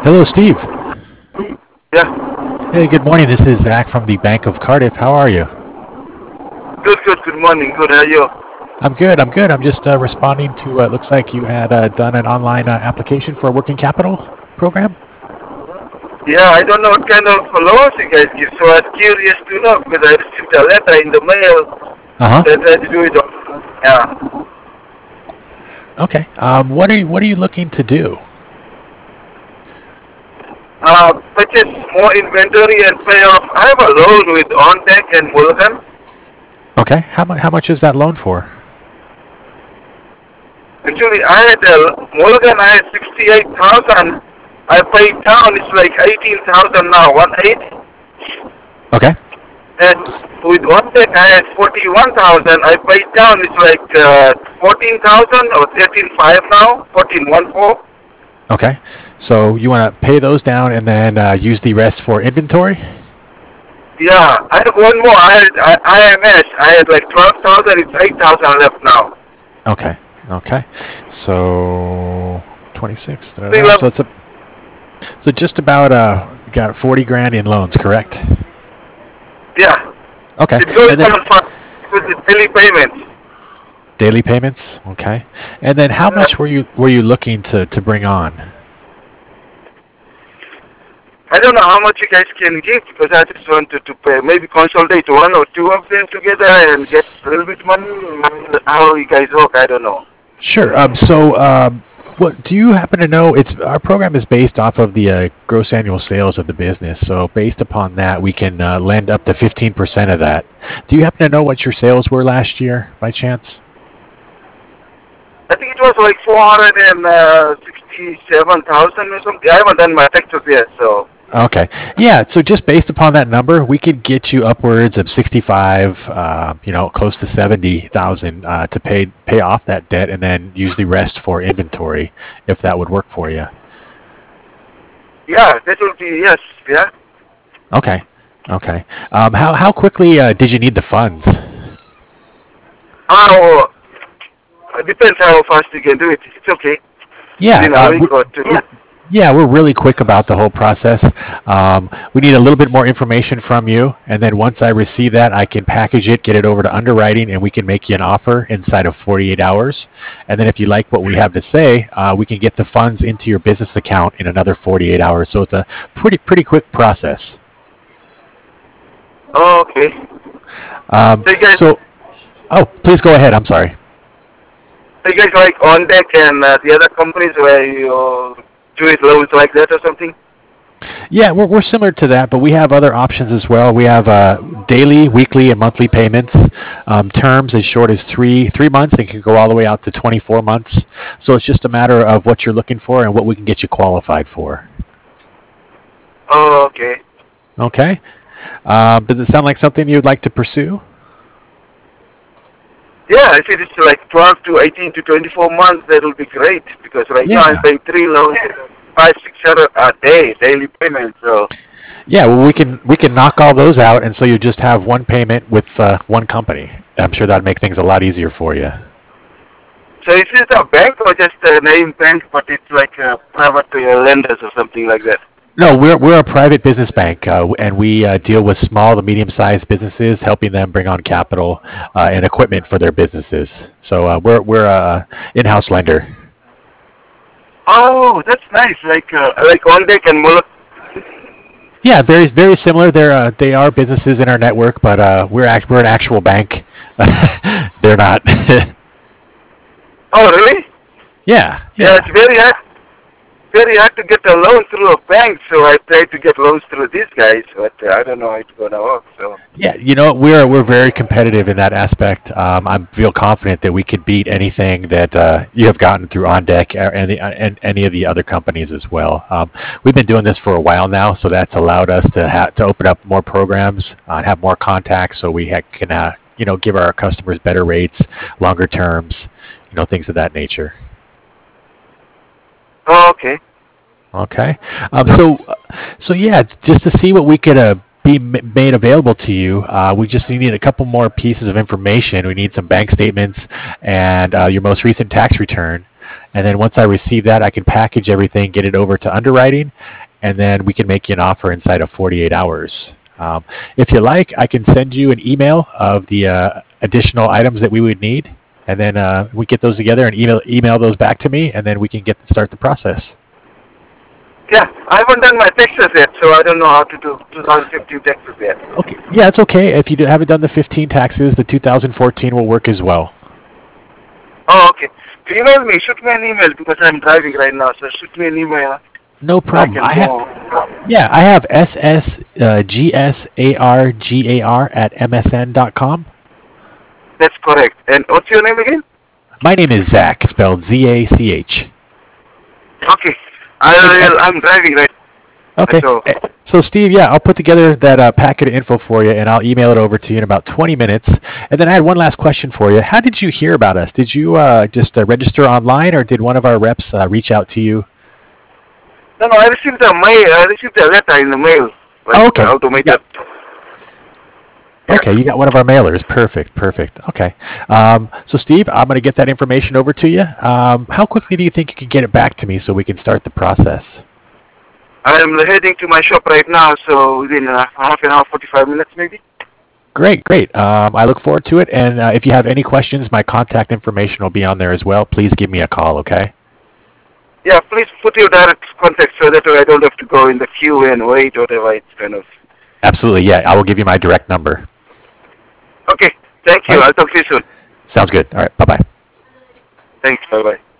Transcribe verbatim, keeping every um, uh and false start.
Hello, Steve. Yeah. Hey, good morning. This is Zach from the Bank of Cardiff. How are you? Good, good, good morning. Good, how are you? I'm good. I'm good. I'm just uh, responding to. Uh, looks like you had uh, done an online uh, application for a working capital program. Yeah, I don't know what kind of loans you guys give, so I was curious to know because I received a letter in the mail Uh huh. that I had to do it. Yeah. Okay. Um, what are you What are you looking to do? Uh, purchase more inventory and pay off. I have a loan with OnDeck and Mulligan. Okay. How much How much is that loan for? Actually, I had a Mulligan, I had sixty-eight thousand. I paid down, it's like eighteen thousand now, one eight. Okay. And with OnDeck, I had forty-one thousand. I paid down, it's like uh, fourteen thousand or thirteen five now, fourteen one four. Okay. So you want to pay those down and then uh, use the rest for inventory? Yeah, I have one more. I had I, I M S. I had like twelve thousand. It's eight thousand left now. Okay. Okay. So twenty-six. Da, da, Three da. left. So it's a so just about uh got forty grand in loans, correct? Yeah. Okay. It goes And then down fast with the daily payments. daily payments. Okay. And then how Uh, much were you were you looking to to bring on? I don't know how much you guys can give because I just wanted to pay. Maybe consolidate one or two of them together and get a little bit money. How you guys work, I don't know. Sure. Um. So um. What do you happen to know? It's our program is based off of the uh, gross annual sales of the business. So based upon that, we can uh, lend up to fifteen percent of that. Do you happen to know what your sales were last year, by chance? I think it was like four hundred sixty-seven thousand or something. I haven't done my taxes yet, so. Okay. Yeah. So just based upon that number, we could get you upwards of sixty-five, uh, you know, close to seventy thousand uh, to pay pay off that debt, and then use the rest for inventory, if that would work for you. Yeah, that will be, yes, yeah. Okay. Okay. Um, how how quickly uh, did you need the funds? How, it depends how fast you can do it. It's okay. Yeah. Within a Uh, week we, or two. we're, yeah, we're really quick about the whole process. Um, we need a little bit more information from you, and then once I receive that, I can package it, get it over to underwriting, and we can make you an offer inside of forty-eight hours. And then if you like what we have to say, uh, we can get the funds into your business account in another forty-eight hours. So it's a pretty pretty quick process. Oh, okay. Um, So you guys, so, oh, please go ahead. I'm sorry. so you guys like on deck and uh, the other companies where you do it loans like that or something? Yeah, we're, we're similar to that, but we have other options as well. We have uh, daily, weekly, and monthly payments. Um, terms as short as three three months and can go all the way out to twenty-four months. So it's just a matter of what you're looking for and what we can get you qualified for. Oh, okay. Okay. Um, does it sound like something you'd like to pursue? Yeah, if it is like twelve to eighteen to twenty-four months, that will be great because right now I'm Yeah. paying three loans, five, six hundred a day, daily payment. So, Yeah. Well, we can we can knock all those out, and so you just have one payment with uh, one company. I'm sure that'd make things a lot easier for you. so is it a bank or just a name bank, but it's like a private uh, lenders or something like that? No, we're we're a private business bank, uh, and we uh, deal with small to medium-sized businesses, helping them bring on capital uh, and equipment for their businesses. So uh, we're we're a in-house lender. Oh, that's nice. Like uh, like on deck and Mullet. Yeah, very very similar. They're uh, they are businesses in our network, but uh, we're act- we're an actual bank. They're not. Oh, really? Yeah, Yeah, yeah. it's very hard, very hard to get a loan through a bank. So I try to get loans through these guys, but uh, I don't know how it's gonna work. So. Yeah, you know, we're we're very competitive in that aspect. Um, I feel confident that we could beat anything that uh, you have gotten through On Deck and, the, and any of the other companies as well. Um, we've been doing this for a while now, so that's allowed us to ha- to open up more programs uh, and have more contacts, so we ha- can uh, you know give our customers better rates, longer terms, you know, things of that nature. Oh, okay. Okay. Um, so, so yeah, just to see what we could uh, be m- made available to you, uh, we just need a couple more pieces of information. We need some bank statements and uh, your most recent tax return. And then once I receive that, I can package everything, get it over to underwriting, and then we can make you an offer inside of forty-eight hours. Um, if you like, I can send you an email of the uh, additional items that we would need, and then uh, we get those together and email email those back to me, and then we can get start the process. Yeah, I haven't done my taxes yet, so I don't know how to do twenty fifteen taxes yet. Okay, yeah, it's okay. If you do- haven't done the fifteen taxes, the two thousand fourteen will work as well. Oh, okay. Email me, shoot me an email because I'm driving right now, so shoot me an email. No problem. I, I have, yeah, I have S S G S A R G A R at M S N dot com. That's correct. And what's your name again? My name is Zach, spelled Z A C H. Okay. I, I'm driving right now. Okay. So, so, Steve, yeah, I'll put together that uh, packet of info for you, and I'll email it over to you in about twenty minutes. And then I had one last question for you. How did you hear about us? Did you uh, just uh, register online, or did one of our reps uh, reach out to you? No, no, I received a mail. I received a letter in the mail. Like, oh, okay. Automated. Yeah. Okay, you got one of our mailers. Perfect, perfect. Okay. Um, so, Steve, I'm going to get that information over to you. Um, how quickly do you think you can get it back to me so we can start the process? I'm heading to my shop right now, so within uh, half an hour, forty-five minutes maybe. Great, great. Um, I look forward to it. And uh, if you have any questions, my contact information will be on there as well. Please give me a call, okay? Yeah, please put your direct contact so that I don't have to go in the queue and wait or whatever. It's kind of... Absolutely, yeah. I will give you my direct number. Okay, thank you. Right. I'll talk to you soon. Sounds good. All right, bye-bye. Thanks, bye-bye.